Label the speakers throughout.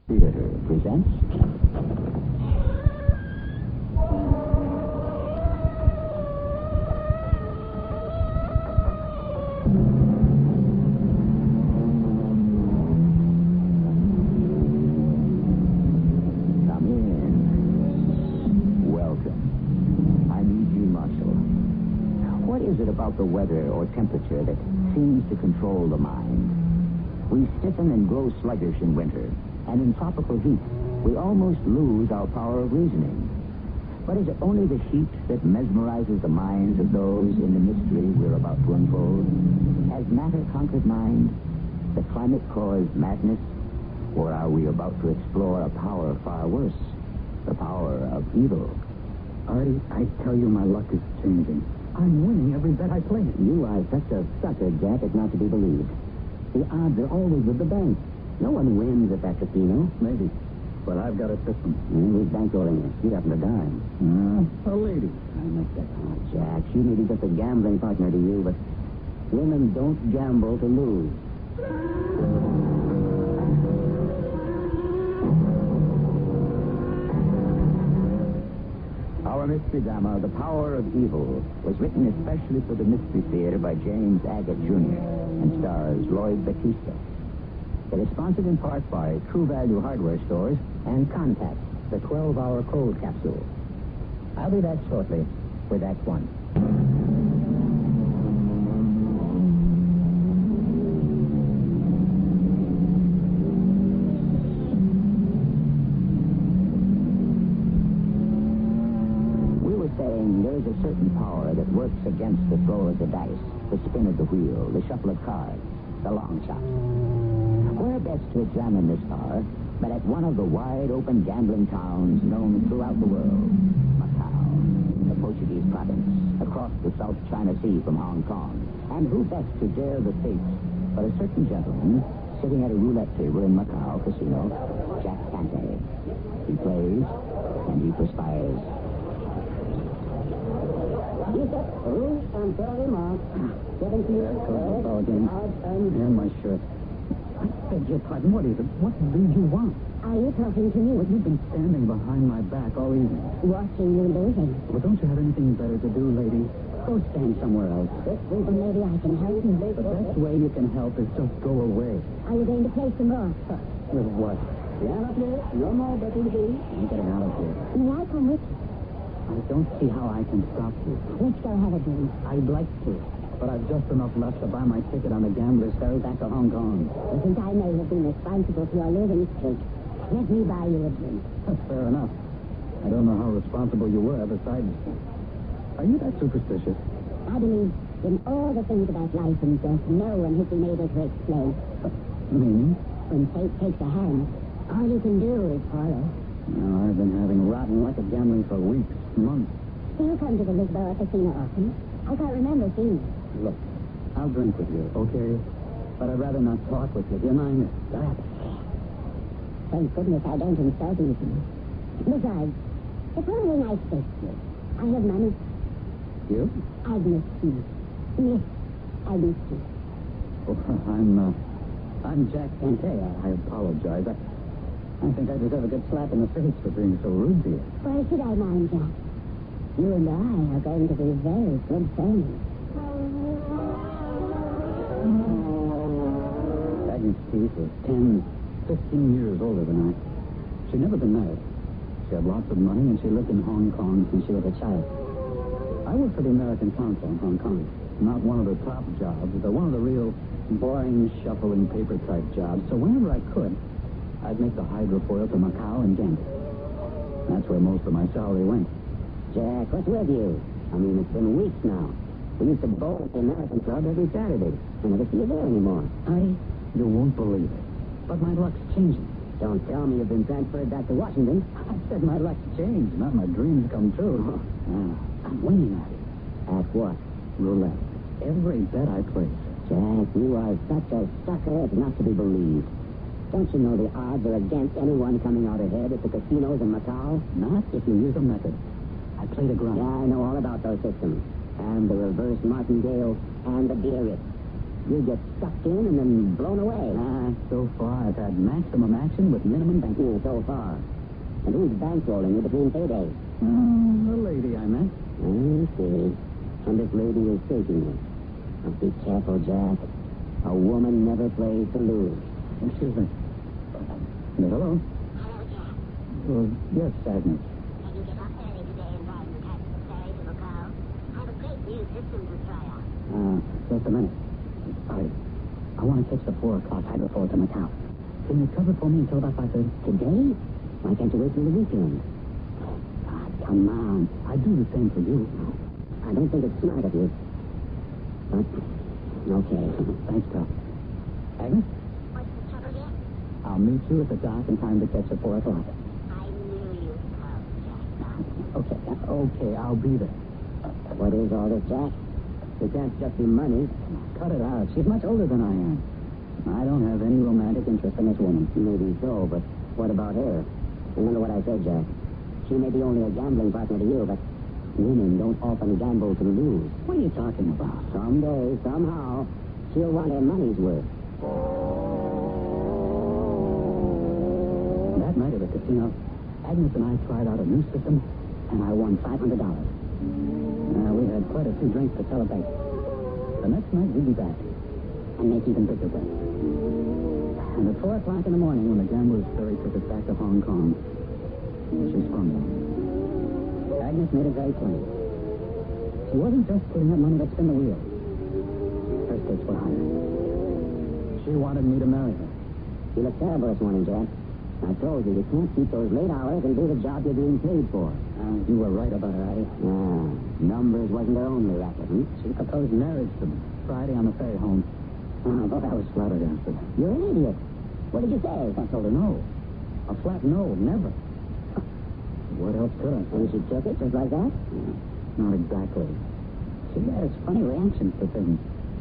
Speaker 1: Theater presents... Come in. Welcome. I'm E.G. Marshall. What is it about the weather or temperature that seems to control the mind? We stiffen and grow sluggish in winter, and in tropical heat, we almost lose our power of reasoning. But is it only the heat that mesmerizes the minds of those in the mystery we're about to unfold? Has matter conquered mind? The climate caused madness? Or are we about to explore a power far worse? The power of evil?
Speaker 2: Artie, I tell you, my luck is changing. I'm winning every bet I play.
Speaker 1: You are such a sucker, Jack, it's not to be believed. The odds are always with the bank. No one wins at that casino.
Speaker 2: Maybe. But I've got a system.
Speaker 1: Who's bankrolling you? You happen to dime.
Speaker 2: A lady.
Speaker 1: I must have... Oh, Jack, she may be just a gambling partner to you, but women don't gamble to lose. Our mystery drama, The Power of Evil, was written especially for the Mystery Theater by James Agate Jr. and stars Lloyd Batista. It is sponsored in part by True Value Hardware Stores and Contact, the 12-hour cold capsule. I'll be back shortly with Act One. There is a certain power that works against the throw of the dice, the spin of the wheel, the shuffle of cards, the long shot. Where best to examine this power but at one of the wide-open gambling towns known throughout the world, Macau, the Portuguese province, across the South China Sea from Hong Kong. And who best to dare the fates but a certain gentleman sitting at a roulette table in Macau Casino, Jack Canty. He plays and he perspires.
Speaker 3: Rouge and Berry Mark. 70 years old.
Speaker 2: And my shirt. I beg your pardon. What is it? What do you want?
Speaker 3: Are you talking to me?
Speaker 2: Well, you've been standing behind my back all evening.
Speaker 3: Watching you losing.
Speaker 2: Well, don't you have anything better to do, lady? Go stand somewhere else.
Speaker 3: Well, maybe I can help you.
Speaker 2: The best way you can help is just go away.
Speaker 3: Are you going to play some more?
Speaker 2: With what?
Speaker 3: Piano player, no more betting game.
Speaker 2: I'm getting out of here.
Speaker 3: May I come with you?
Speaker 2: I don't see how I can stop you.
Speaker 3: Let's go have a drink.
Speaker 2: I'd like to, but I've just enough left to buy my ticket on the gambler's ferry back to Hong Kong.
Speaker 3: Since I may have been responsible for your losing streak, let me buy you a drink.
Speaker 2: That's fair enough. I don't know how responsible you were besides. Are you that superstitious?
Speaker 3: I believe in all the things about life and death no one has been able to explain.
Speaker 2: Meaning?
Speaker 3: When fate takes a hand, all you can do is follow.
Speaker 2: I've been having rotten luck at gambling for weeks, months.
Speaker 3: Do you come to the Lisboa Casino often? I can't remember seeing you.
Speaker 2: Look, I'll drink with you, okay? But I'd rather not talk with you. Do you mind?
Speaker 3: Thank goodness I don't insult easily. Besides, it's one of the nice things. I have money.
Speaker 2: You?
Speaker 3: Agnes T. Miss Agnes T.
Speaker 2: Oh, I'm Jack Canty. I apologize. I think I deserve a good slap in the face for being so rude to you.
Speaker 3: Why should I mind, Jack? You and I are going to be very good friends.
Speaker 2: Agnes Keith was 10, 15 years older than I. She'd never been married. She had lots of money, and she lived in Hong Kong since she was a child. I worked for the American Consul in Hong Kong. Not one of the top jobs, but one of the real boring, shuffling paper-type jobs. So whenever I could, I'd make the hydrofoil to Macau and gamble. That's where most of my salary went.
Speaker 1: Jack, what's with you? I mean, it's been weeks now. We used to bowl at the American Club every Saturday. I never see you there anymore.
Speaker 2: You won't believe it. But my luck's changing.
Speaker 1: Don't tell me you've been transferred back to Washington.
Speaker 2: I said my luck's changed, not my dreams come true. I'm winning at it.
Speaker 1: At what?
Speaker 2: Roulette. Every bet I place.
Speaker 1: Jack, you are such a sucker as not to be believed. Don't you know the odds are against anyone coming out ahead at the casinos in Macau?
Speaker 2: Not if you use a method. I played a grind.
Speaker 1: Yeah, I know all about those systems. And the reverse martingale and the Biarritz. You get sucked in and then blown away.
Speaker 2: So far, I've had maximum action with minimum banking.
Speaker 1: So far. And who's bankrolling you between paydays?
Speaker 2: The lady I met.
Speaker 1: I see. And this lady is taking you. Now be careful, Jack. A woman never plays to lose.
Speaker 2: Excuse me. Hello?
Speaker 3: Hello, Jack.
Speaker 2: Yes, Agnes.
Speaker 3: Can you get up early today and drive the taxi ferry to Macau? I have a great new system to try out.
Speaker 2: Just a minute. Sorry. I want to catch the 4 o'clock hydrofoil to Macau. Can you cover for me until about 5:30?
Speaker 1: Today? Why can't you wait till the weekend?
Speaker 2: God, come on. I'd do the same for you.
Speaker 1: I don't think it's smart of you. But, okay.
Speaker 2: Thanks, Doc. Agnes,
Speaker 3: What's the trouble here?
Speaker 2: I'll meet you at the dock in time to catch the 4 o'clock.
Speaker 3: I knew you'd come, Jack.
Speaker 2: Okay, I'll be there.
Speaker 1: What is all this, Jack? It can't just be money.
Speaker 2: Cut it out. She's much older than I am. I don't have any romantic interest in this woman.
Speaker 1: Maybe so, but what about her? Remember what I said, Jack. She may be only a gambling partner to you, but women don't often gamble to lose.
Speaker 2: What are you talking about?
Speaker 1: Someday, somehow, she'll want her money's worth.
Speaker 2: That night at the casino, Agnes and I tried out a new system, and I won $500. We had quite a few drinks to celebrate. The next night, we'd be back and make even bigger bets. And at 4 o'clock in the morning, when the gambler's ferry took us back to Hong Kong, she sprung me. Agnes made it very plain. She wasn't just putting up money to spin the wheel. Her stakes were higher. She wanted me to marry her.
Speaker 1: You look terrible this morning, Jack. I told you can't keep those late hours and do the job you're being paid for.
Speaker 2: You were right about her, Addie.
Speaker 1: Numbers wasn't her only racket,
Speaker 2: She proposed marriage to me Friday on the ferry home. I was flabbergasted.
Speaker 1: You're an idiot. What did you say?
Speaker 2: I told her no. A flat no, never. What else could I say?
Speaker 1: And she took it just like that?
Speaker 2: Not exactly. She has funny reactions to things.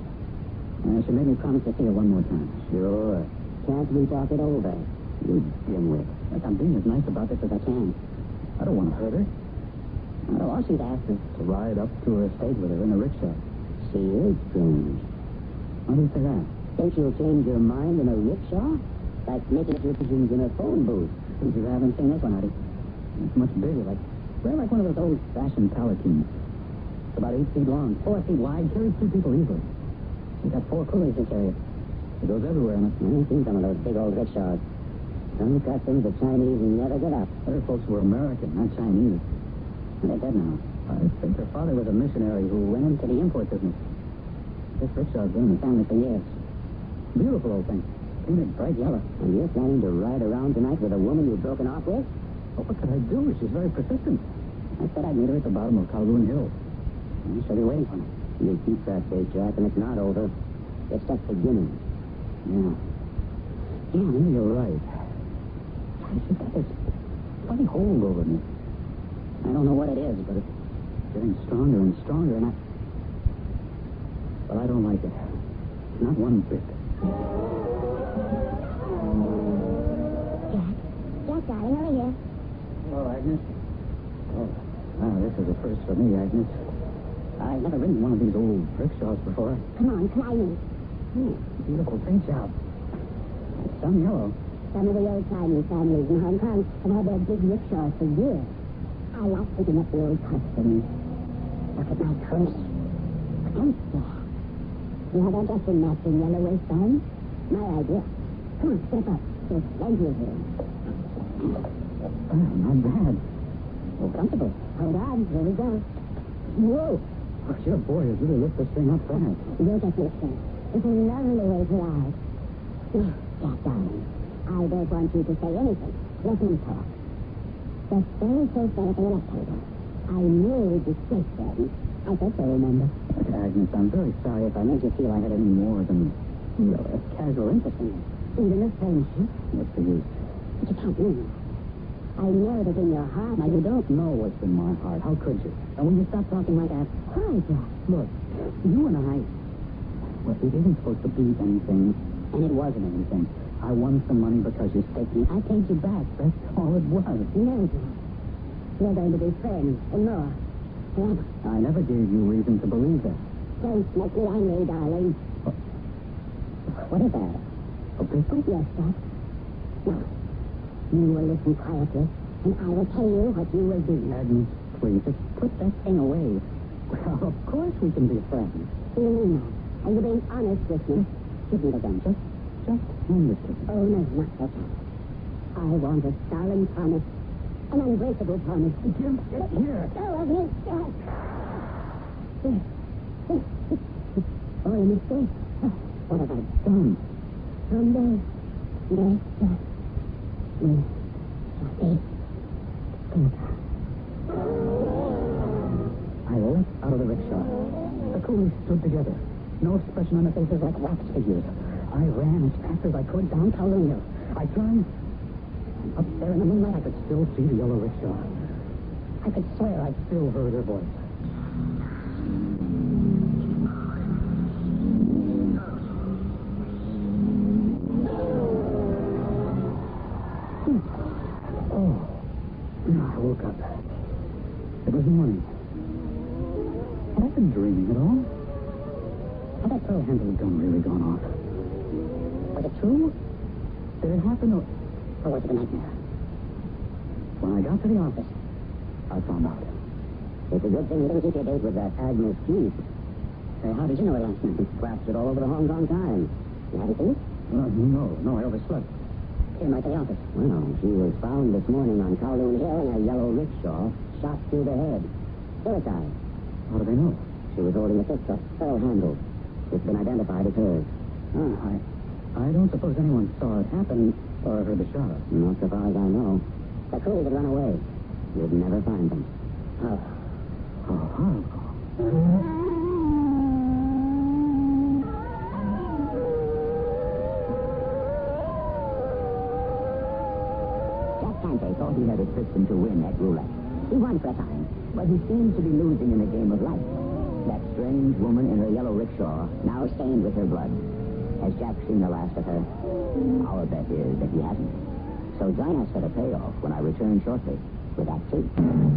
Speaker 2: She made me promise to see her one more time.
Speaker 1: Sure. Can't we talk it over? You dimwit.
Speaker 2: Look, I'm being as nice about this as I can. I don't want to hurt her. All she'd asked is to ride up to her estate with her in a rickshaw.
Speaker 1: She is strange.
Speaker 2: Why do you say that?
Speaker 1: Think she'll change your mind in a rickshaw? Like making up your decisions in a phone booth.
Speaker 2: You haven't seen this one, Addie. It's much bigger, like one of those old-fashioned palatines. It's about 8 feet long, 4 feet wide, carries 2 people easily. She's got 4 coolies to carry it. It goes everywhere in it.
Speaker 1: I've seen some of those big old rickshaws. Some customs the Chinese never get up.
Speaker 2: Other folks were American, not Chinese. They're dead now. I think her father was a missionary who went into the import business. This rickshaw's been in the family for years. Beautiful old thing. Painted bright yellow.
Speaker 1: And you're planning to ride around tonight with a woman you've broken off with?
Speaker 2: Oh, what could I do? She's very persistent. I said I'd meet her at the bottom of Kowloon Hill. She'll be waiting for me.
Speaker 1: You keep that faith, Jack, and it's not over. It's just beginning.
Speaker 2: Yeah, maybe you're right. She's got this funny hold over me. I don't know what it is, but it's getting stronger and stronger, and I don't like it. Not one bit.
Speaker 3: Jack, darling, over here.
Speaker 2: Hello, Agnes. This is a first for me, Agnes. I've never ridden one of these old rickshaws before.
Speaker 3: Come on, climb in.
Speaker 2: Beautiful paint job. Some yellow.
Speaker 3: Some of the old Chinese families in Hong Kong have had their big rickshaws for years. I like picking up the old customs. Look at my purse. Thanks, Jack. You have just a matching yellow waistband? My idea. Come on, step up. There's plenty of room.
Speaker 2: Not bad.
Speaker 3: Oh, comfortable. Hold on. Here we go. Whoa.
Speaker 2: Oh, your boy has really lifted this thing up fast.
Speaker 3: You'll get used to it. It's a lovely way to ride. Now, Jack, darling, I don't want you to say anything. Let me talk. The very first day of the October, I knew we'd be great friends. I said so, remember?
Speaker 2: Agnes, I'm very sorry if I made you feel I had any more than a casual interest in you.
Speaker 3: Even a friendship?
Speaker 2: What's the use?
Speaker 3: But you can't mean that. I know that in your heart...
Speaker 2: Now, you don't know what's in my heart. How could you? And when you stop talking like that...
Speaker 3: Why, Jack?
Speaker 2: Look, you and I... Well, it isn't supposed to be anything, and it wasn't anything. I won some money because you staked me. I paid you back. That's all it was.
Speaker 3: No, Jack. We're going to be friends and more. Forever.
Speaker 2: I never gave you reason to believe that.
Speaker 3: Don't make me angry, darling. What is that?
Speaker 2: A pistol?
Speaker 3: Yes, Jack. Now, you will listen quietly, and I will tell you what you will do.
Speaker 2: Agnes, please, just put that thing away. Well, of course we can be friends.
Speaker 3: Do you mean that? Are you being honest with me? Give me the gun.
Speaker 2: Just hand this to me.
Speaker 3: Oh, no, not that. I want a solemn promise. An unbreakable promise.
Speaker 2: Jim, get here.
Speaker 3: Go of me, Jack. Oh, you mistake. What have I done? Someday, yes, Jack. We shall be together.
Speaker 2: I leapt out of the rickshaw. The coolies stood together. No expression on their faces like wax figures. I ran as fast as I could down Kowloon Hill. I turned, and up there in the moonlight I could still see the yellow rickshaw. I could swear I still heard her voice. I woke up. It was morning. Had I been dreaming at all? Had that pearl handle gun really gone off? Was it true? Did it happen or was it a nightmare? When I got to the office, I found out.
Speaker 1: It's a good thing you didn't keep your date with that Agnes Keith.
Speaker 2: Hey, how did you know it last night?
Speaker 1: Plastered all over the Hong Kong Times. You haven't seen it?
Speaker 2: No, I overslept. Came right to the office.
Speaker 1: Well, she was found this morning on Kowloon Hill in a yellow rickshaw, shot through the head. Suicide.
Speaker 2: How do they know?
Speaker 1: She was holding a pistol, pearl handle. It's been identified as hers.
Speaker 2: I don't suppose anyone saw it happen or heard the shot.
Speaker 1: Not so far as I know. The coolies had run away. You'd never find them.
Speaker 2: How?
Speaker 1: Jack Tante thought he had a system to win at roulette. He won for a time, but he seemed to be losing in the game of life. That strange woman in her yellow rickshaw, now stained with her blood. Has Jack seen the last of her? Our bet is that he hasn't. So join us for the payoff when I return shortly with Act 2.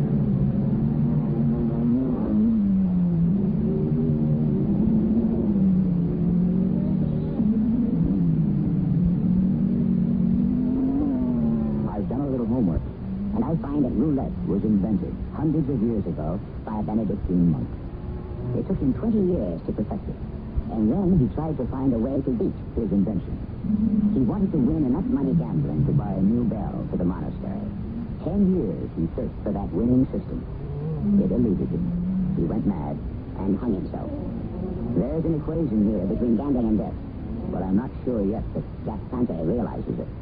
Speaker 1: I've done a little homework, and I find that roulette was invented hundreds of years ago by a Benedictine monk. It took him 20 years to perfect it. And then he tried to find a way to beat his invention. He wanted to win enough money gambling to buy a new bell for the monastery. 10 years he searched for that winning system. It eluded him. He went mad and hung himself. There's an equation here between gambling and death, but I'm not sure yet that Jack Tante realizes it.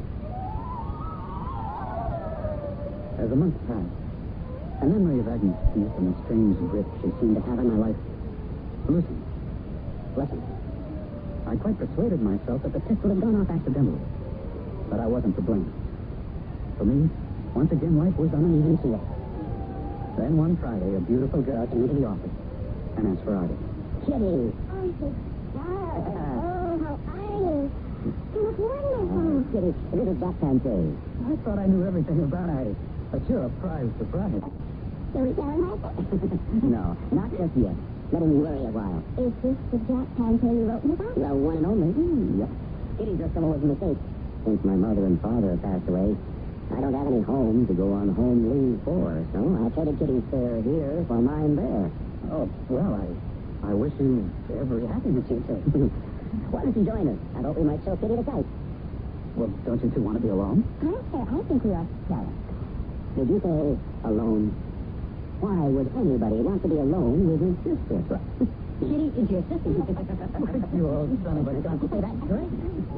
Speaker 2: As the months passed, a memory of Agnes Keith and the strange grip she seemed to have in my life loosened. Listen, I quite persuaded myself that the pistol had gone off accidentally. But I wasn't to blame. For me, once again, life was on an even keel. Then one Friday, a beautiful girl came into the office and asked for Artie.
Speaker 3: Kitty. Oh, she's darling. Oh, how are you? You look wonderful.
Speaker 1: Kitty, this is Jack Tante.
Speaker 2: I thought I knew everything about Artie, but you're a prize surprise.
Speaker 3: Shall we tell him that?
Speaker 1: No, not just yet. Let him worry a while.
Speaker 3: Is this the Jack Tante you wrote me about?
Speaker 1: The one and only. Yep. Kitty just come over from the States. Since my mother and father have passed away, I don't have any home to go on home leave for, so I traded Kitty's fare here for mine there.
Speaker 2: Oh, well, I wish you every happiness, you two.
Speaker 1: Why don't you join us? I thought we might show Kitty the sights.
Speaker 2: Well, don't you two want to be alone?
Speaker 3: I think we ought to tell her.
Speaker 1: Did you say alone? Why would anybody want to be alone with his sister? Kitty is your sister.
Speaker 2: You old son of a gun.
Speaker 1: That's great.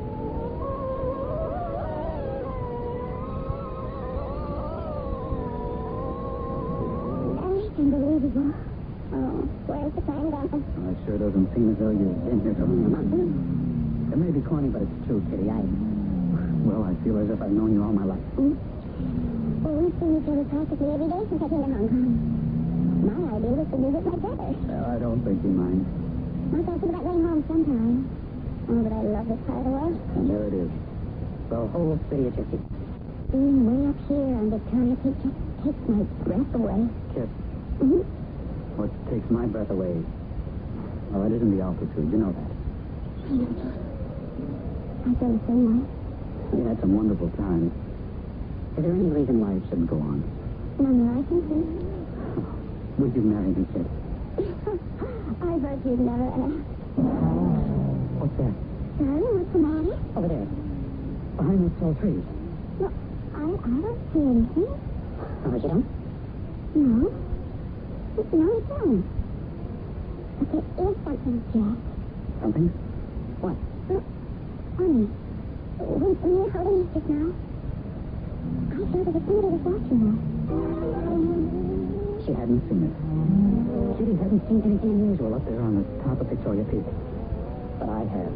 Speaker 3: Unbelievable. Oh, where's the time gone?
Speaker 2: It sure doesn't seem as though you've been here for only a month. It may be corny, but it's true, Kitty. Well, I feel as if I've known you all my life.
Speaker 3: Well, we've seen each other practically every day since I came to Hong Kong. My idea was to visit my brother.
Speaker 2: Well, I don't think you mind.
Speaker 3: I'm thinking about going home sometime. Oh, but I love this part of the world.
Speaker 2: And there it is. The whole city at your feet.
Speaker 3: Being way up here on Victoria Peak just takes my breath away.
Speaker 2: Kit,
Speaker 3: Mm-hmm.
Speaker 2: what takes my breath away? Well, it isn't the altitude. You know that.
Speaker 3: I feel the same way.
Speaker 2: We had some wonderful times. Is there any reason why it shouldn't go on?
Speaker 3: None that I can see.
Speaker 2: Would you marry me, kid?
Speaker 3: I thought you'd never ask.
Speaker 2: What's that?
Speaker 3: Darling, what's the matter?
Speaker 2: Over there. Behind those tall trees.
Speaker 3: No, I don't see anything.
Speaker 2: Oh, you don't?
Speaker 3: No. No, I don't. But there is something, Jack.
Speaker 2: Something? What?
Speaker 3: Look, honey, when you held me just now, I felt as if somebody was watching us.
Speaker 2: She hadn't seen it. Judy hadn't seen anything unusual up there on the top of Victoria Peak. But I had.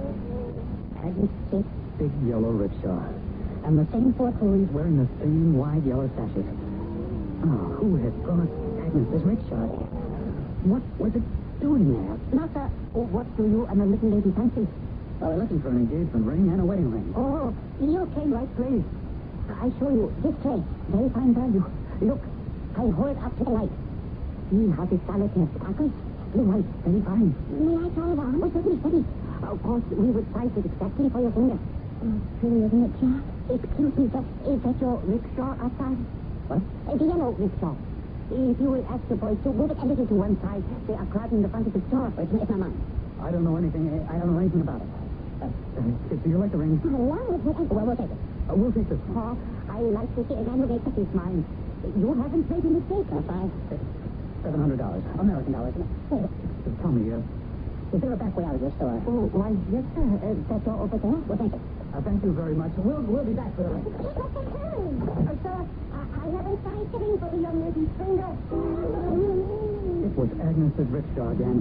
Speaker 2: Agnes Six big yellow rickshaw. And the same four coolies wearing the same wide yellow sashes. Oh, who had brought Agnes's rickshaw there? What was it doing there?
Speaker 3: Martha, what do you and the little lady fancy?
Speaker 2: Well, we're looking for an engagement ring and a wedding ring.
Speaker 3: Oh, you came right place. I show you this tray. Very fine value. Look, I hold it up to the light. You have the solitaire sparkles. Blue white, very fine. May I try it on? Oh, certainly, certainly. Of course, we would size it exactly for your finger. Pretty, isn't it, Jack? Excuse me, sir. Is that your rickshaw outside?
Speaker 2: What?
Speaker 3: The yellow rickshaw. If you will ask the boys to move it a little to one side, they are crowding the front of the store. It's not mine.
Speaker 2: I don't know anything about it. Kid, do you like the ring?
Speaker 3: Along with it. Well, we'll take it.
Speaker 2: We'll take this one.
Speaker 3: Oh, I like to see a man who makes up his mind. You haven't made a mistake, have I?
Speaker 2: $700. American dollars. Tell me, is there a back way out of your store?
Speaker 3: Oh, why, yes, sir. That door over there?
Speaker 2: Well, thank you. Thank you very much. We'll be back for the ring.
Speaker 3: Sir, I haven't sized the ring for the young lady's finger.
Speaker 2: It was Agnes's rickshaw again.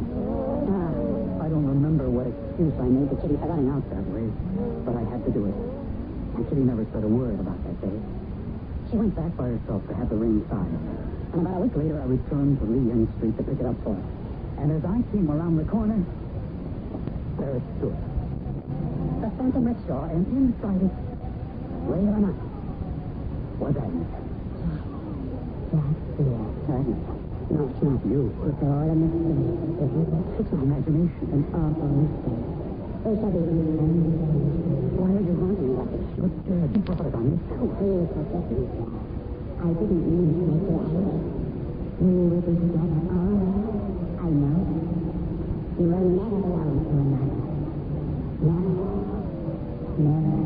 Speaker 2: I don't remember what excuse I made to Kitty for running out that way, but I had to do it. And Kitty never said a word about that day. She went back by herself to have the ring sized. And about a week later, I returned to Lee End Street to pick it up for her. And as I came around the corner, there it stood. The phantom rickshaw, and inside it, real or not, was Agnes.
Speaker 3: That's it.
Speaker 2: Agnes. No, it's not you.
Speaker 3: It's all a mistake, isn't it?
Speaker 2: It's an imagination.
Speaker 3: An awful mistake. Oh, Shabby.
Speaker 2: Why are you haunting me like this? You're dead. You brought it on yourself.
Speaker 3: Please forget me. I didn't mean to make you angry. We will be together always. I know. You will never belong to another. Never. Never.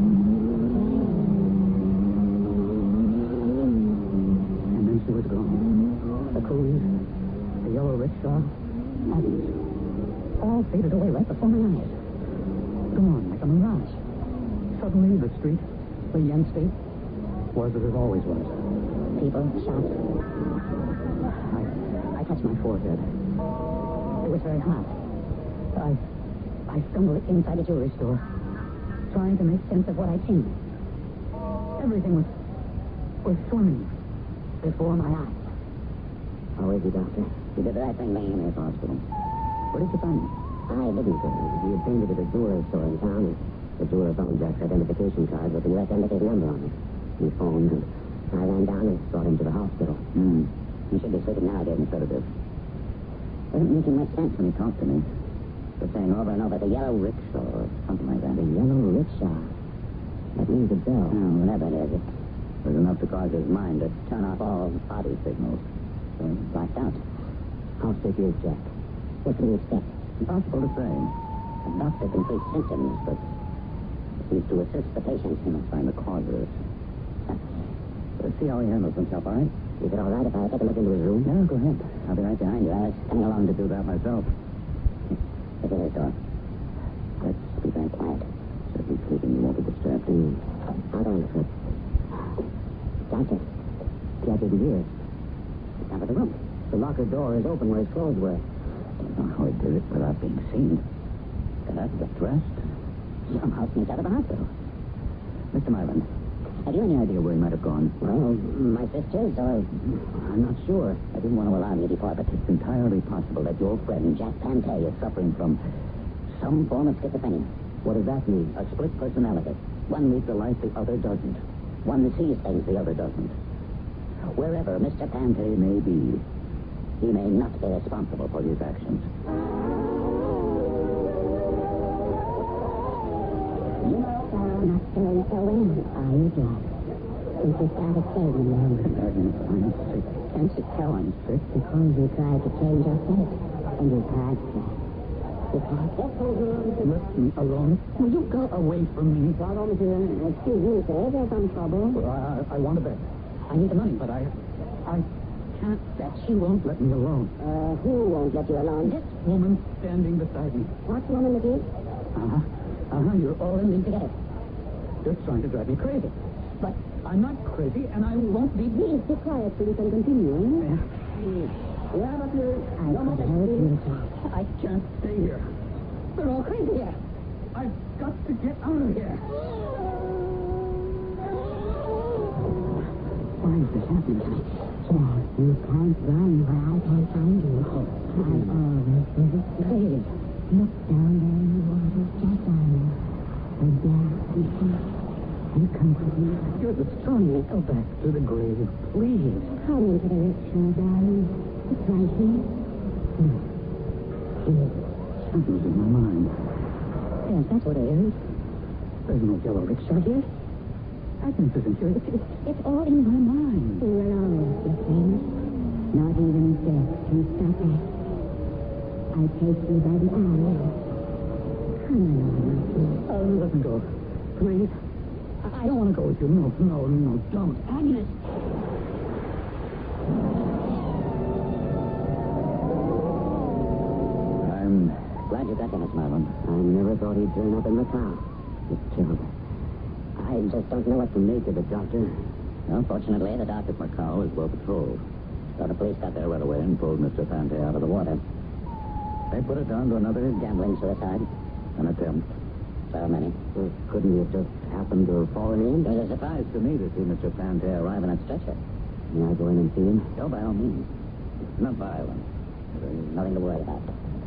Speaker 2: And then she was gone. The coolies, the yellow rickshaw, Agnes, all faded away right before my eyes. Gone like a mirage. Suddenly, the street, Lee End Street, was as it always was. People, shots. I touched my forehead. It was very hot. I stumbled inside a jewelry store, trying to make sense of what I'd seen. Everything was swimming before my eyes.
Speaker 1: How is he, Doctor? You did the right thing bringing him here to the hospital.
Speaker 2: Where did you find him?
Speaker 1: I didn't. He obtained it at a jeweler's store in town. The jeweler found Jack's identification card with the U.S. Embassy's number on it. He phoned, and I ran down and brought him to the hospital. He should be sleeping now. I gave him sedative. Wasn't making much sense when he talked to me. He was saying over and over, the yellow rickshaw or something like that. The yellow rickshaw? That rings a bell. Oh, whatever it is, it was enough to cause his mind to turn off all body signals. So he blacked out. How sick is Jack? What can we expect? Impossible to say. A doctor can treat symptoms, but he's to assist the patient. He must find the causes. Let's see how he handles himself, all right? Is it all right if I take a look into his room? No, go ahead. I'll be right behind you. I was coming along to do that myself. Look at his door. Let's be very quiet. So if he's sleeping, you won't be disturbed. Hold on, Fritz. Doctor, Jack isn't here. He's out of the room. The locker door is open where his clothes were. I don't know how he did it without being seen. Got up, got dressed. Somehow sneaked out of the hospital. Mr. Myron, have you any idea where he might have gone? Well, my sisters, or... I'm not sure. I didn't want to alarm you before, but it's entirely possible that your friend, Jack Pantay, is suffering from some form of schizophrenia. What does that mean? A split personality. One leads a life the other doesn't. One sees things the other doesn't. Wherever Mr. Pantay may be, he may not be responsible for his actions.
Speaker 3: You know, not doing so well, are you, Jack? Since you started saving them.
Speaker 2: Agnes, I'm sick. Can't you tell I'm sick?
Speaker 3: Because you tried to change your fate. And you can't, Jack. You can't.
Speaker 2: Let me alone. Will you go away from me?
Speaker 3: Pardon, monsieur. Excuse me, sir. There's some trouble.
Speaker 2: Well, I want to bet. I need the money, but I can't bet. She won't let me alone.
Speaker 3: Who won't let you alone?
Speaker 2: This woman standing beside me.
Speaker 3: What woman it is?
Speaker 2: You're all in this together. You're trying to drive me crazy. But I'm not crazy, and I won't be.
Speaker 3: Please be quiet so we can continue, eh? Yeah, but I don't know.
Speaker 2: I can't stay here. They're all crazy here. I've got to get out of here.
Speaker 3: Why is this happening to me? Jack, you can't run where I can't find you. I've always been afraid. Look down there in the water, Jack Ryan. And there and safe and comforting.
Speaker 2: You're the strongest. Go back to the grave, please.
Speaker 3: Come into the rickshaw, darling. It's right here. No. Here.
Speaker 2: Something's in my mind. Yes, that's what it is. There's no yellow rickshaw here. Agnes isn't here. It's all in my mind.
Speaker 3: You will always be famous. Not even death can stop us. I take you by the arm. Come along, my dear.
Speaker 2: Oh, let me go. Please. I don't want to go with you. No, don't. Agnes. I'm glad you got to Miss Marlin.
Speaker 1: I never thought he'd turn up in Macau. It's terrible. I just don't know what to make of the doctor.
Speaker 2: Unfortunately, the dock at Macau is well patrolled. So the police got there right away and pulled Mr. Pante out of the water. They put it down to another gambling suicide. An attempt. So many.
Speaker 1: Well, couldn't he have just happened to have fallen in?
Speaker 2: It was a surprise to me to see Mr. Pante arrive in that stretcher.
Speaker 1: May I go in and see him?
Speaker 2: Oh, by all means. It's not violent. There's nothing to worry about.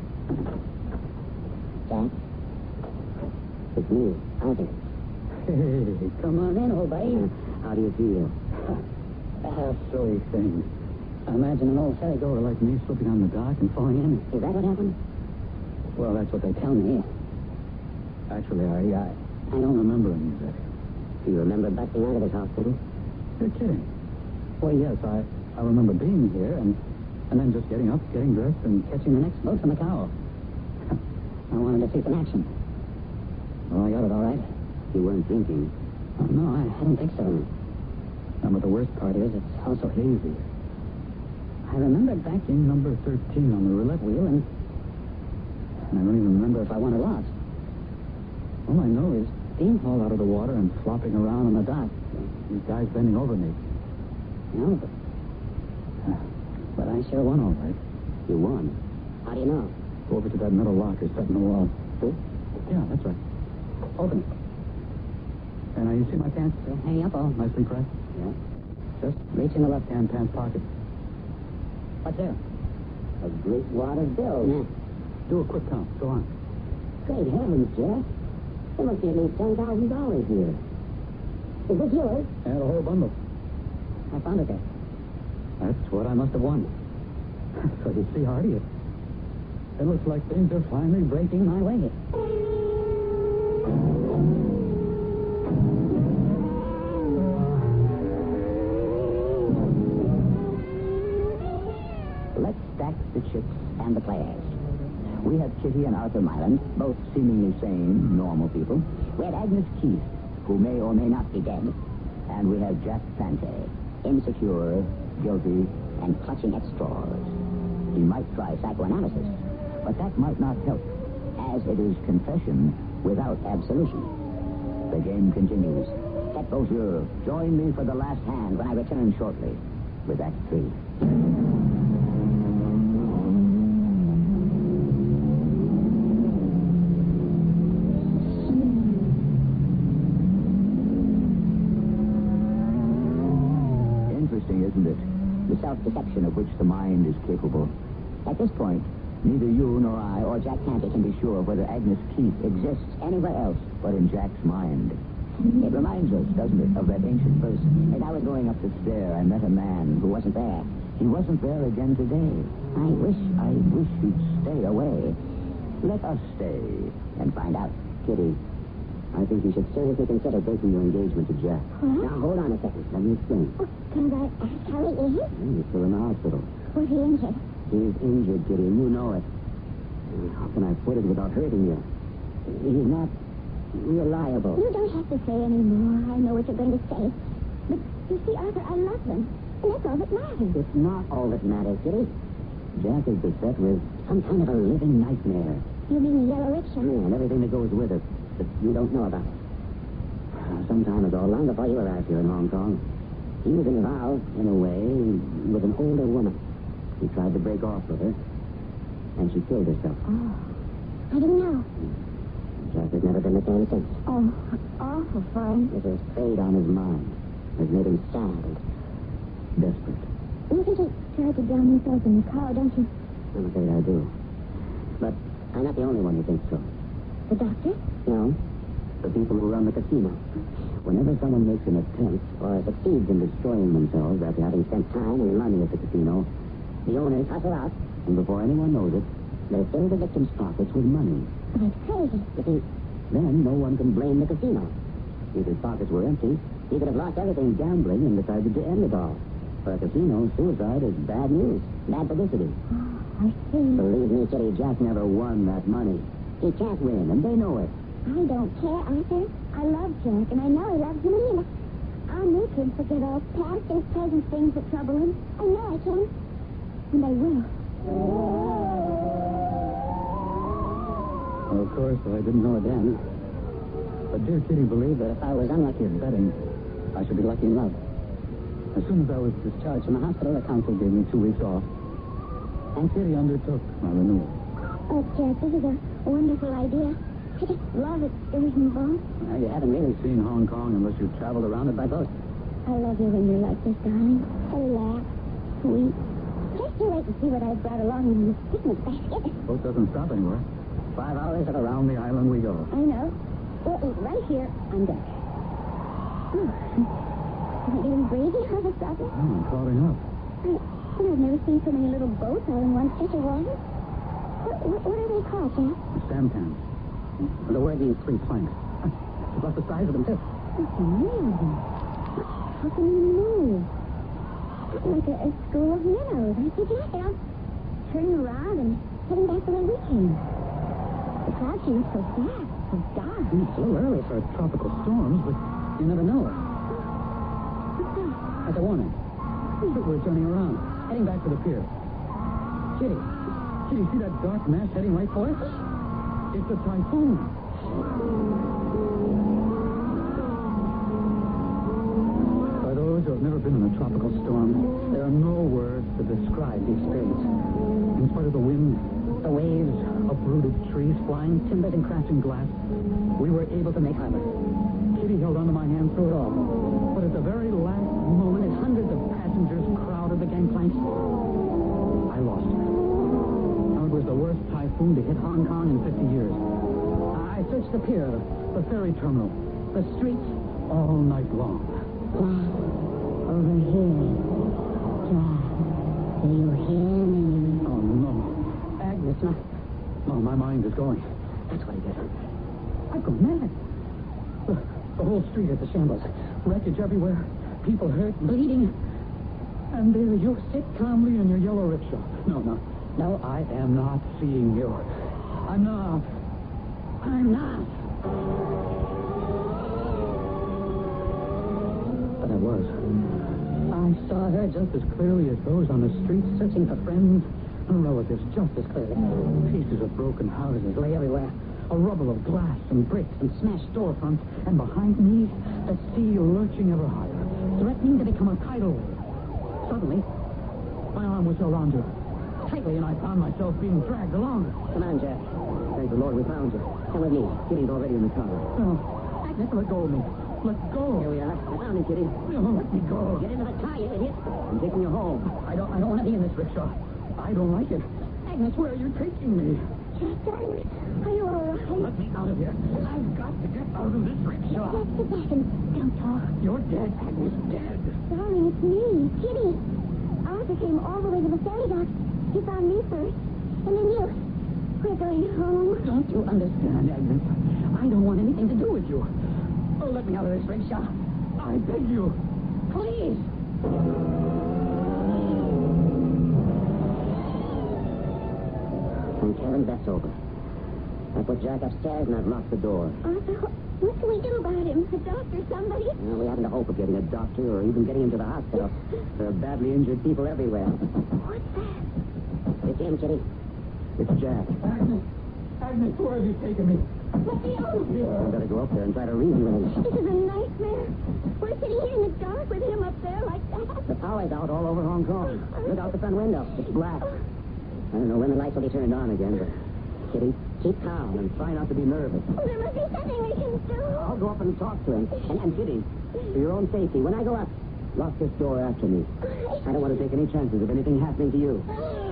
Speaker 3: Jack?
Speaker 1: It's me, Arthur.
Speaker 2: Hey, come on in, old buddy.
Speaker 1: How do you feel?
Speaker 2: Silly thing. Imagine an old ferry-goer like me slipping on the dock and falling in.
Speaker 3: Is that what happened?
Speaker 2: Well, that's what they tell me. Actually, I don't remember any of it.
Speaker 1: Do you remember busting out of this hospital?
Speaker 2: You're kidding. Well, yes, I remember being here and then just getting up, getting dressed, and catching the next boat to Macau. I wanted to see some action. Well, I got it all right.
Speaker 1: You weren't drinking.
Speaker 2: Oh, no, I don't think so. No, but the worst part is it's also hazy. I remember backing number 13 on the roulette wheel, and I don't even remember if I won or lost. All I know is being hauled out of the water and flopping around on the dock. These guys bending over me. No, but I sure won all right.
Speaker 1: You won?
Speaker 3: How do you know?
Speaker 2: Go over to that metal locker set in the wall.
Speaker 1: Huh?
Speaker 2: Yeah, that's right. Open it. And now you see my pants?
Speaker 3: Hang up all.
Speaker 2: Nicely pressed?
Speaker 1: Yeah.
Speaker 2: Just reach in the left-hand pants pocket. What's there?
Speaker 1: A great wad of bills.
Speaker 3: Yeah.
Speaker 2: Do a quick count. Go on.
Speaker 1: Great heavens, Jeff. There must be at least $10,000 here. Is this yours?
Speaker 2: And a whole bundle.
Speaker 3: I found it there.
Speaker 2: That's what I must have won. So you see, Hardy, it looks like things are finally breaking my way.
Speaker 1: Let's stack the chips and the players. We have Kitty and Arthur Mylan, both seemingly sane, normal people. We have Agnes Keith, who may or may not be dead. And we have Jack Pante, insecure, guilty, and clutching at straws. He might try psychoanalysis, but that might not help, as it is confession without absolution. The game continues. Tete Beaujeu, join me for the last hand when I return shortly with Act 3. Isn't it? The self-deception of which the mind is capable. At this point, neither you nor I or Jack Pante can be sure whether Agnes Keith exists anywhere else but in Jack's mind. It reminds us, doesn't it, of that ancient verse. As I was going up the stair, I met a man who wasn't there. He wasn't there again today. I wish he'd stay away. Let us stay and find out. Kitty, I think you should seriously consider breaking your engagement to Jack.
Speaker 3: What?
Speaker 1: Now, hold on a second. Let me explain.
Speaker 3: Oh, can I ask how he is?
Speaker 1: He's still in the hospital.
Speaker 3: Was he injured?
Speaker 1: He's injured, Kitty, and you know it. How can I put it without hurting you? He's not reliable.
Speaker 3: You don't have to say any more. I know what you're going to say. But, you see, Arthur, I love them. And that's all that matters.
Speaker 1: It's not all that matters, Kitty. Jack is beset with some kind of a living nightmare.
Speaker 3: You mean the yellow rickshaw?
Speaker 1: Yeah, and everything that goes with it that you don't know about. Some time ago, long before you arrived here in Hong Kong, he was involved, in a way, with an older woman. He tried to break off with her, and she killed herself.
Speaker 3: Oh, I didn't know.
Speaker 1: Jack has never been the same since.
Speaker 3: Oh, awful for him.
Speaker 1: It has preyed on his mind, has made him sad and desperate.
Speaker 3: You think he tried to drown himself in the car, don't you?
Speaker 1: I'm afraid I do. But I'm not the only one who thinks so.
Speaker 3: The doctor?
Speaker 1: No, the people who run the casino. Whenever someone makes an attempt or succeeds in destroying themselves after having spent time and money at the casino, the owners hustle out, and before anyone knows it, they fill the victim's pockets with money.
Speaker 3: Oh, that's crazy.
Speaker 1: You see, then no one can blame the casino. If his pockets were empty, he could have lost everything gambling and decided to end it all. For a casino, suicide is bad news, bad publicity.
Speaker 3: Oh, I see.
Speaker 1: Believe me, Kitty, Jack never won that money. He can't win, and they know it.
Speaker 3: I don't care, Arthur. I love Jack, and I know he loves me. And I'll make him forget all past and present things that trouble him. I know I can. And I will.
Speaker 2: Well, of course, I didn't know it then. But dear Kitty believed that if I was unlucky at betting, I should be lucky in love. As soon as I was discharged from the hospital, the council gave me 2 weeks off. And Kitty undertook my renewal.
Speaker 3: Oh, Jack, this is a wonderful idea. I just love it, everything involved.
Speaker 2: Well, you haven't really seen Hong Kong unless you've traveled around it by boat.
Speaker 3: I love you when you're like this, darling. Relaxed, sweet. Just you wait and see what I've brought along in this picnic basket.
Speaker 2: Boat doesn't stop anywhere. 5 hours and around the island we go.
Speaker 3: I know. We'll eat right here on deck. Is it getting breezy all of a sudden?
Speaker 2: Oh, I'm clouding up.
Speaker 3: I've never seen so many little boats out in one stretch of water. What are they called, Jack?
Speaker 2: Samtans. The word means 3 planks. It's about the size of them, too.
Speaker 3: It's amazing. How can you move? Like a school of minnows. I see, Jack, and I'm turning around and heading back the way we came. The clouds seem so fast, so dark.
Speaker 2: It's a little early for tropical storms, but you never know.
Speaker 3: What's that?
Speaker 2: That's a warning. Look, we're turning around, heading back to the pier. Kitty, see that dark mass heading right for us? It's a typhoon. For those who have never been in a tropical storm, there are no words to describe the experience. In spite of the wind, the waves, uprooted trees, flying timbers, and crashing glass, we were able to make harbor. Kitty held onto my hand through it all. But at the very last moment, as hundreds of passengers crowded the gangplanks, I lost her. Now, it was the worst typhoon to hit Hong Kong in 50 years. I searched the pier, the ferry terminal, the streets all night long.
Speaker 3: Jack, over here. Jack, do you hear me?
Speaker 2: Oh, no. Agnes, no, my mind is going. That's what it is. I've gone mad. The whole street is a shambles. Wreckage everywhere. People hurt, bleeding. And there you sit calmly in your yellow rickshaw. No, I am not seeing you. I'm not. But I was. I saw her just as clearly as those on the street searching for friends and relatives, just as clearly. Pieces of broken houses lay everywhere. A rubble of glass and bricks and smashed storefronts. And behind me, the sea lurching ever higher, threatening to become a tidal wave. Suddenly, my arm was held onto tightly, and I found myself being dragged along.
Speaker 1: Come on, Jack. Thank the Lord we found you. Come with me. Kitty's already in the car.
Speaker 2: No, Agnes, let go of me. Let go.
Speaker 1: Here we are. I found him, Kitty.
Speaker 2: No, let me go.
Speaker 1: Get into the car, you idiot. I'm taking you home.
Speaker 2: I don't want to be in this rickshaw. I don't like it. Agnes, where are you taking me?
Speaker 3: Jack, darling, are you all right?
Speaker 2: Let me out of here. I've got to get out of this rickshaw.
Speaker 3: Jack, sit back and don't talk.
Speaker 2: You're dead, Agnes, dead.
Speaker 3: Darling, it's me, Kitty. Arthur came all the way to the ferry dock. He found me first, and then you. We're going home.
Speaker 2: Don't you understand, Agnes? I I don't want anything to do with you. Oh, let me out of this rickshaw. I beg you. Please.
Speaker 1: And Kevin, that's over. I put Jack upstairs and I've locked the door.
Speaker 3: Arthur, what can we do about him? A doctor, somebody?
Speaker 1: We haven't a hope of getting a doctor or even getting him to the hospital. There are badly injured people everywhere.
Speaker 3: What's that?
Speaker 1: It's him, Kitty. It's Jack.
Speaker 2: Agnes, where have you taken me?
Speaker 3: Let me out.
Speaker 1: I better go up there and try to reason with him.
Speaker 3: This is a nightmare. We're sitting here in the dark with him up there like that.
Speaker 1: The power's out all over Hong Kong. Look out the front window. It's black. I don't know when the lights will be turned on again, but Kitty, keep calm and try not to be nervous.
Speaker 3: Oh, there must be something we can do.
Speaker 1: I'll go up and talk to him. And Kitty, for your own safety, when I go up, lock this door after me. I don't want to take any chances of anything happening to you.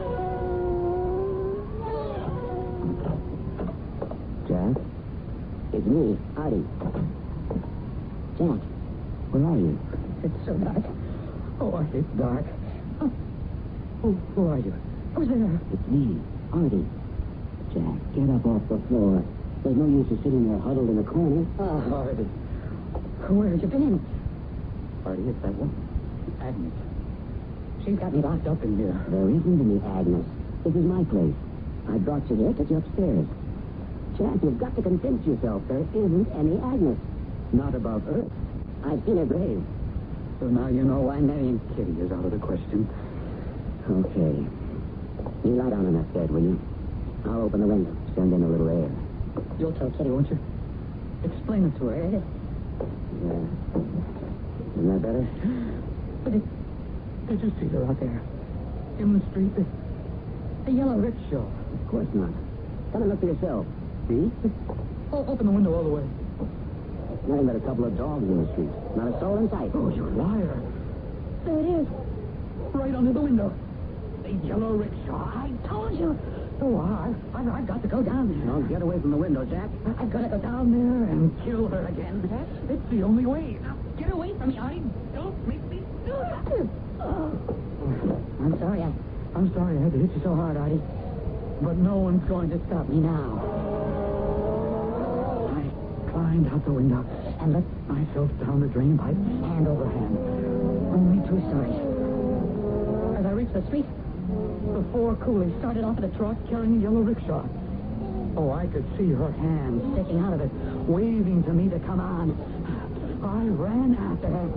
Speaker 1: Jack? It's me, Artie. Jack, where are you?
Speaker 2: It's so dark. Oh, it's dark. Oh, who are you? Who's there?
Speaker 1: It's me, Artie. Jack, get up off the floor. There's no use of sitting there huddled in a corner.
Speaker 2: Oh, Artie. Where have you been? Artie, it's that woman. Agnes. She's got me locked up in here.
Speaker 1: There isn't any Agnes. This is my place. I brought you here to get you upstairs. Jack, you've got to convince yourself there isn't any Agnes. Not about Earth. I've seen her grave.
Speaker 2: So now you know why marrying Kitty is out of the question.
Speaker 1: Okay. You lie down on that bed, will you? I'll open the window. Send in a little air.
Speaker 2: You'll tell Kitty, won't you? Explain it to her, eh?
Speaker 1: Yeah. Isn't that better?
Speaker 2: But did you see her out there? In the street? The yellow rickshaw.
Speaker 1: Of course not. Come and look for yourself. See?
Speaker 2: Oh, open the window all the way.
Speaker 1: Nothing but a couple of dogs in the street. Not a soul in sight.
Speaker 2: Oh, you liar.
Speaker 3: There it is.
Speaker 2: Right under the window. The yellow rickshaw. I told you. Oh, I've got to go down there.
Speaker 1: Now, get away from the window, Jack.
Speaker 2: I've got to go down there and kill her again. It's the only way. Now, get away from me, Artie. Don't make me do it.
Speaker 1: I'm sorry.
Speaker 2: I'm sorry I had to hit you so hard, Artie. But no one's going to stop me now. I climbed out the window and let myself down the drain pipe, hand over hand. Only 2 stories. As I reached the street, the 4 coolies started off at a trot carrying a yellow rickshaw. Oh, I could see her hand sticking out of it, waving to me to come on. I ran after her.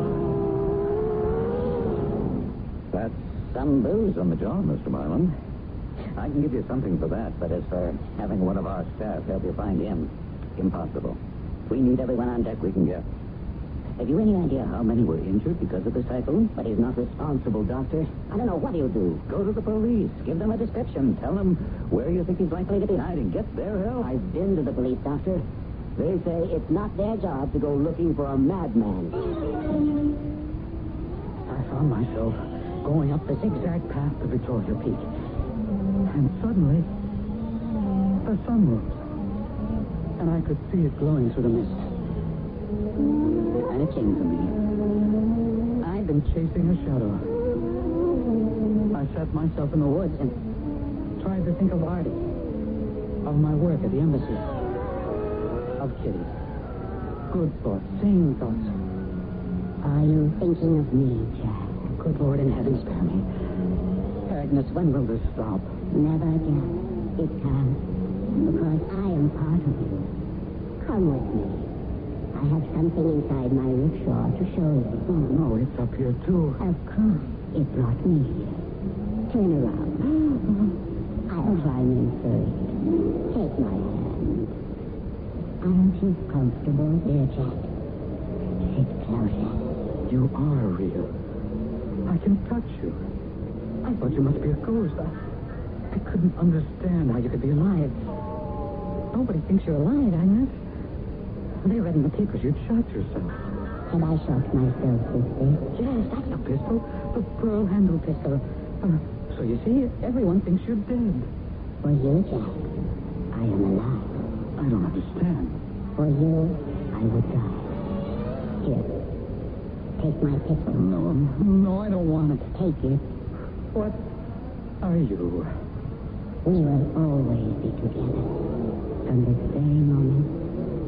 Speaker 1: That's some booze on the job, Mr. Marlin. I can give you something for that, but as for having one of our staff help you find him, impossible. We need everyone on deck we can get. Have you any idea how many were injured because of this typhoon? But he's not responsible, Doctor. I don't know what he'll do. Go to the police. Give them a description. Tell them where you think he's likely to be hiding. Get their help. I've been to the police, Doctor. They say it's not their job to go looking for a madman.
Speaker 2: I found myself going up the zigzag path to Victoria Peak. And suddenly, the sun rose. And I could see it glowing through the mist. And it came to me. I'd been chasing a shadow. I sat myself in the woods and tried to think of Artie, of my work at the embassy, of Kitty. Good thoughts, sane thoughts.
Speaker 3: Are you thinking of me, Jack?
Speaker 2: Good Lord in heaven, spare me. Agnes, when will this stop?
Speaker 3: Never, Jack. It can't. Because I am part of you. Come with me. I have something inside my rickshaw to show you.
Speaker 2: Oh, no, it's up here, too.
Speaker 3: Of course, it brought me here. Turn around. I'll climb in first. Take my hand. Aren't you comfortable, dear Jack? Sit closer.
Speaker 2: You are real. I can touch you. I thought you must be a ghost. I couldn't understand how you could be alive. Nobody thinks you're alive, Agnes. They read in the papers you'd shot yourself.
Speaker 3: Had I shot myself, sister?
Speaker 2: Yes, that's the pistol. The pearl-handled pistol. So you see, everyone thinks you're dead.
Speaker 3: For you, Jack, I am alive.
Speaker 2: I don't understand.
Speaker 3: For you, I would die. Here, take my pistol.
Speaker 2: No, I don't want it.
Speaker 3: Take it.
Speaker 2: What are you?
Speaker 3: We will always be together. From this very moment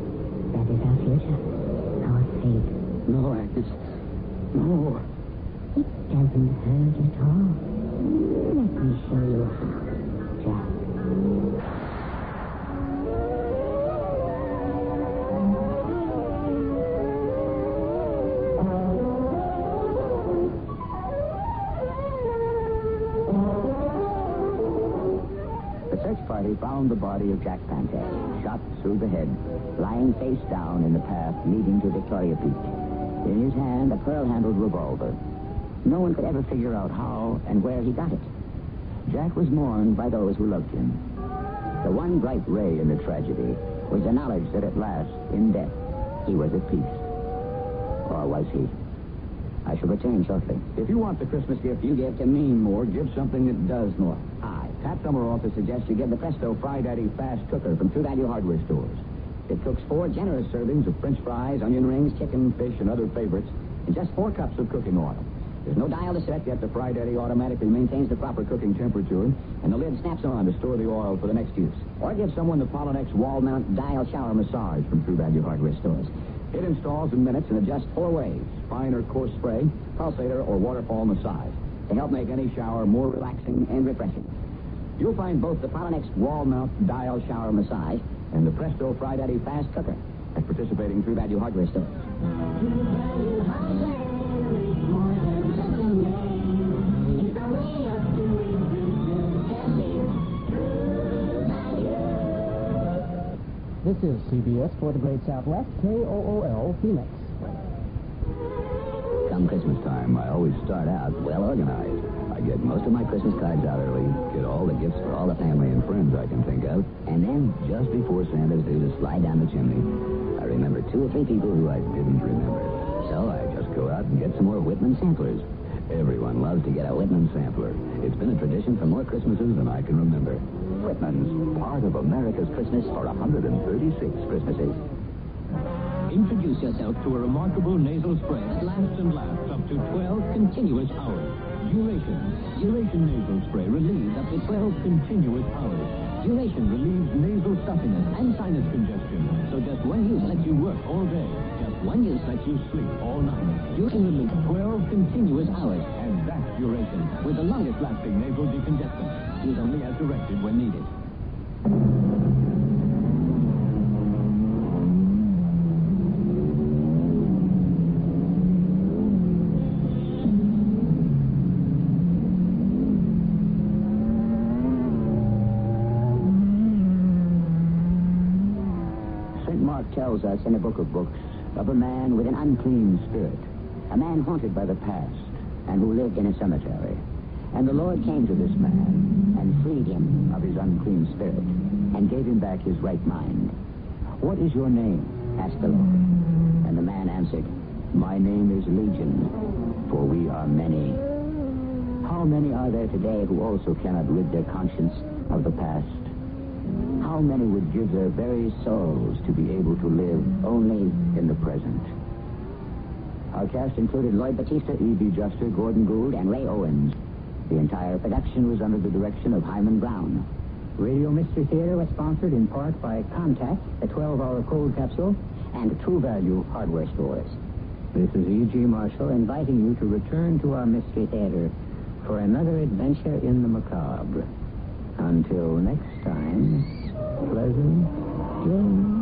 Speaker 3: That is our future. Our fate.
Speaker 2: No, Agnes. No.
Speaker 3: It doesn't hurt at all. Let me show you how, Jack.
Speaker 1: The search party found the body of Jack Panther, shot through the head, lying face down in the path leading to Victoria Peak. In his hand, a pearl-handled revolver. No one could ever figure out how and where he got it. Jack was mourned by those who loved him. The one bright ray in the tragedy was the knowledge that at last, in death, he was at peace. Or was he? I shall return shortly.
Speaker 2: If you want the Christmas gift you give to me more, give something that does more.
Speaker 1: Hi, Pat Summerall suggests you give the Presto Fry Daddy Fast Cooker from True Value Hardware Stores. It cooks 4 generous servings of French fries, onion rings, chicken, fish, and other favorites in just 4 cups of cooking oil. There's no dial to set, yet the Fry Daddy automatically maintains the proper cooking temperature, and the lid snaps on to store the oil for the next use. Or give someone the Polonex wall mount dial shower massage from True Value Hardware Stores. It installs in minutes and adjusts 4 ways: fine or coarse spray, pulsator, or waterfall massage, to help make any shower more relaxing and refreshing. You'll find both the Polonex wall mount dial shower massage and the Presto Fry Daddy Fast Cooker at participating True Value Hardware Stores.
Speaker 4: This is CBS for the Great Southwest, KOOL, Phoenix.
Speaker 1: Come Christmas time, I always start out well organized. I get most of my Christmas cards out early, get all the gifts for all the family and friends I can think of, and then, just before Santa's due to slide down the chimney, I remember 2 or 3 people who I didn't remember. So I just go out and get some more Whitman samplers. Everyone loves to get a Whitman sampler. It's been a tradition for more Christmases than I can remember. Whitman's, part of America's Christmas for 136 Christmases.
Speaker 5: Introduce yourself to a remarkable nasal spray that lasts and lasts up to 12 continuous hours. Duration nasal spray relieves up to 12 continuous hours. Duration relieves nasal stuffiness and sinus congestion. So just one use lets you work all day. Just one use lets you sleep all night. You can relieve 12 continuous hours. And that's Duration, with the longest lasting nasal decongestant. Use only as directed when needed.
Speaker 1: Tells us in a book of books of a man with an unclean spirit, a man haunted by the past, and who lived in a cemetery. And the Lord came to this man and freed him of his unclean spirit and gave him back his right mind. What is your name? Asked the Lord. And the man answered, My name is Legion, for we are many. How many are there today who also cannot rid their conscience of the past? How many would give their very souls to be able to live only in the present? Our cast included Lloyd Battista, E.B. Juster, Gordon Gould, and Ray Owens. The entire production was under the direction of Hyman Brown.
Speaker 2: Radio Mystery Theater was sponsored in part by Contact, the 12-hour cold capsule, and True Value Hardware Stores. This is E.G. Marshall inviting you to return to our Mystery Theater for another adventure in the macabre. Until next time, pleasant dreams.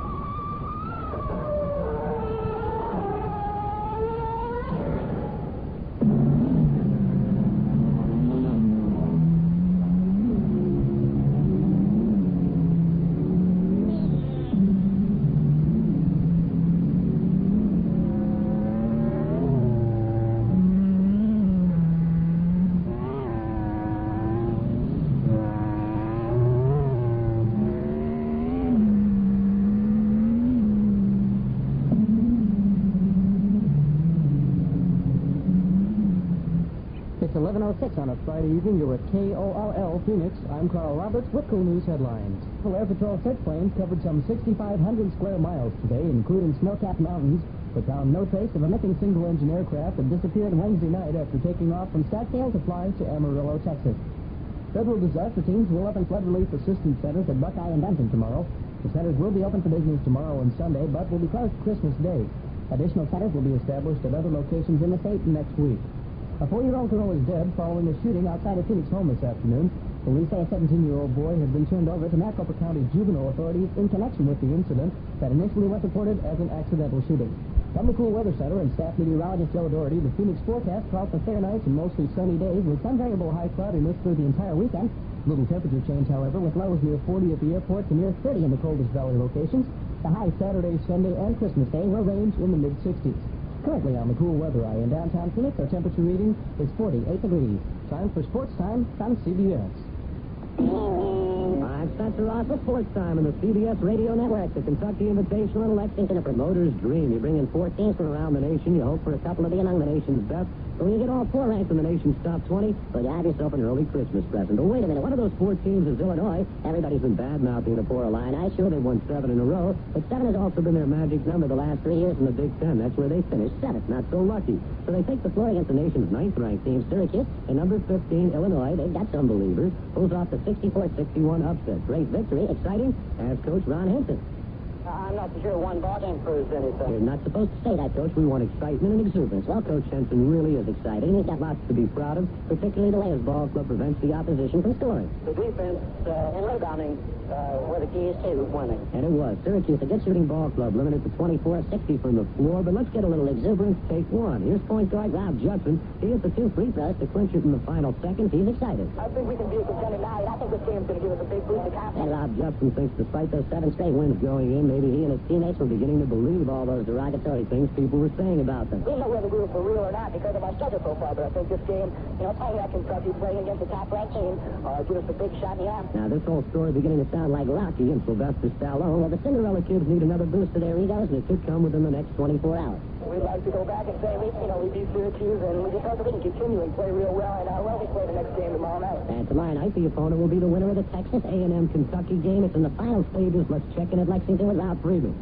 Speaker 4: It's 11:06 on a Friday evening. You're at KOLL Phoenix. I'm Carl Roberts with Cool News headlines. Air Patrol search planes covered some 6,500 square miles today, including snow-capped mountains, but found no trace of a missing single-engine aircraft that disappeared Wednesday night after taking off from Scottsdale to fly to Amarillo, Texas. Federal disaster teams will open flood relief assistance centers at Buckeye and Benton tomorrow. The centers will be open for business tomorrow and Sunday, but will be closed Christmas Day. Additional centers will be established at other locations in the state next week. A 4-year-old girl is dead following a shooting outside of Phoenix home this afternoon. Police say a 17-year-old boy has been turned over to Maricopa County juvenile authorities in connection with the incident that initially was reported as an accidental shooting. From the Cool Weather Center and staff meteorologist Joe Doherty, the Phoenix forecast calls for fair nights and mostly sunny days with some variable high cloudiness through the entire weekend. Little temperature change, however, with lows near 40 at the airport to near 30 in the coldest valley locations. The high Saturday, Sunday, and Christmas Day will range in the mid-60s. Currently on the Cool Weather Eye in downtown Phoenix, our temperature reading is 48 degrees. Time for Sports Time on CBS.
Speaker 6: I'm Spencer Ross with Sports Time on the CBS Radio Network. The Kentucky Invitational in Lexington, a promoter's dream. You bring in 4 teams from around the nation. You hope for a couple of being among the nation's best. But when you get all 4 ranked in the nation's top 20, well, you have yourself an early Christmas present. But wait a minute, one of those 4 teams is Illinois. Everybody's been bad-mouthing the poor Illini. Sure, they've won 7 in a row, but 7 has also been their magic number the last 3 years in the Big Ten. That's where they finished 7th. Not so lucky. So they take the floor against the nation's 9th-ranked team, Syracuse, and number 15, Illinois. They've got some believers. Pulls off the 64-61 upset. Great victory. Exciting, as Coach Ron Henson.
Speaker 3: I'm not sure one ball game proves anything.
Speaker 6: You're not supposed to say that, Coach. We want excitement and exuberance. Well, Coach Henson really is excited. He's got lots to be proud of, particularly the way his ball club prevents the opposition from scoring.
Speaker 3: The defense and rebounding were the keys to winning.
Speaker 6: And it was. Syracuse, a good shooting ball club, limited to 24 of 60 from the floor. But let's get a little exuberance. Take 1. Here's point guard Rob Judson. He hit the 2 free throws to clinch it in the final seconds. He's excited.
Speaker 3: I think we can be a contender now. I think this game's going to give us a big boost of confidence.
Speaker 6: And Rob Judson thinks despite those 7 straight wins going in, maybe he and his teammates were beginning to believe all those derogatory things people were saying about them.
Speaker 3: We don't know whether we were for real or not because of our schedule so far, but I think this game, playing at Kentucky, playing against the top-ranked team, give us a big shot in the arm.
Speaker 6: Now, this whole story beginning to sound like Rocky and Sylvester Stallone. Well, the Cinderella kids need another boost to their egos, and it could come within the next 24 hours.
Speaker 3: We'd like to go back and say, we beat Syracuse, and we just hope we can continue and play real well, and we play the next game tomorrow night.
Speaker 6: And tomorrow night, the opponent will be the winner of the Texas A&M Kentucky game. It's in the final stages. Let's check in at Lexington with Rob Freeman.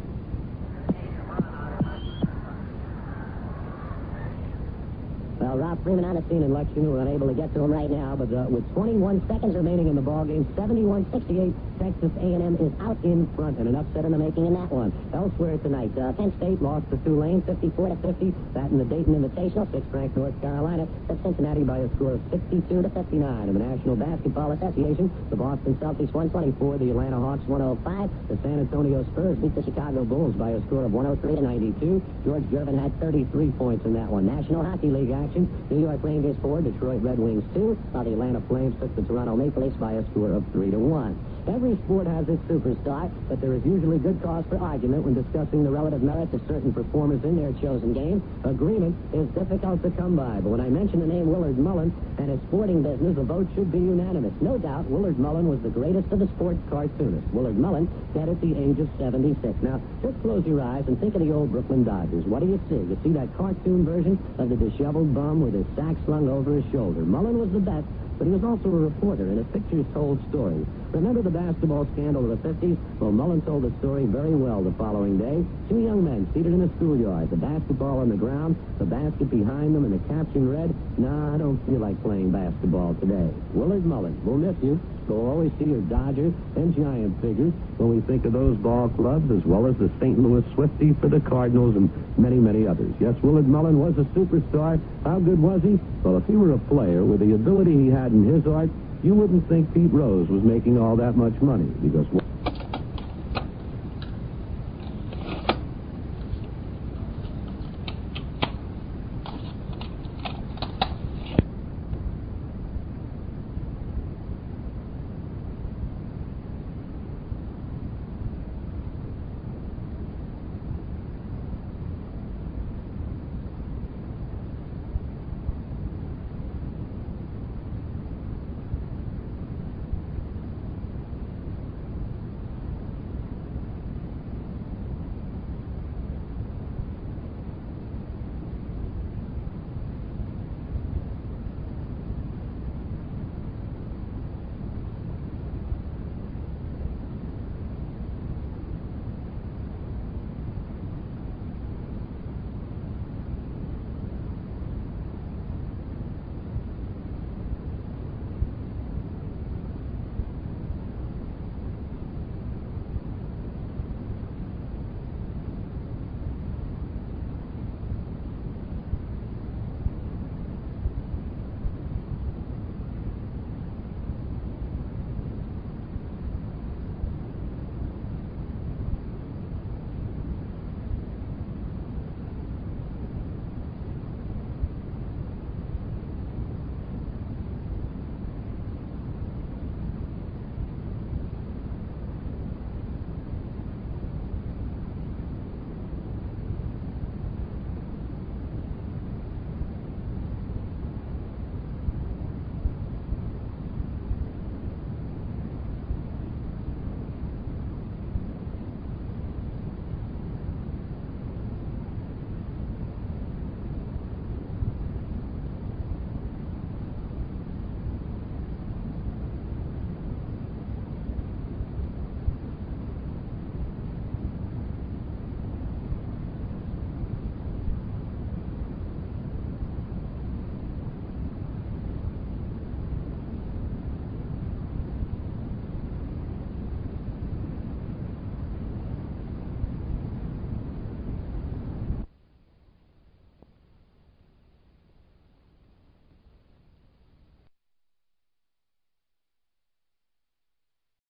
Speaker 6: Well, Rob Freeman on the scene in Lexington. We're unable to get to him right now, but with 21 seconds remaining in the ballgame, 71-68, Texas A&M is out in front, and an upset in the making in that one. Elsewhere tonight, Penn State lost to Tulane 54-50. That in the Dayton Invitational, 6th-ranked North Carolina, at Cincinnati by a score of 62-59. In the National Basketball Association, the Boston Celtics 124, the Atlanta Hawks 105. The San Antonio Spurs beat the Chicago Bulls by a score of 103-92. George Gervin had 33 points in that one. National Hockey League action. New York Rangers 4, Detroit Red Wings 2, while the Atlanta Flames took the Toronto Maple Leafs by a score of 3-1. Every sport has its superstar, but there is usually good cause for argument when discussing the relative merits of certain performers in their chosen game. Agreement is difficult to come by, but when I mention the name Willard Mullen and his sporting business, the vote should be unanimous. No doubt, Willard Mullen was the greatest of the sports cartoonists. Willard Mullen dead at the age of 76. Now, just close your eyes and think of the old Brooklyn Dodgers. What do you see? You see that cartoon version of the disheveled bum with his sack slung over his shoulder. Mullen was the best, but he was also a reporter, and his pictures told stories. Remember the basketball scandal of the 50s? Well, Mullen told the story very well the following day. 2 young men seated in a schoolyard, the basketball on the ground, the basket behind them, and the caption read, "Nah, I don't feel like playing basketball today." Willard Mullen, we'll miss you. We'll always see your Dodger and Giant figures when we think of those ball clubs, as well as the St. Louis Swiftie for the Cardinals and many, many others. Yes, Willard Mullen was a superstar. How good was he? Well, if he were a player with the ability he had in his art, you wouldn't think Pete Rose was making all that much money, because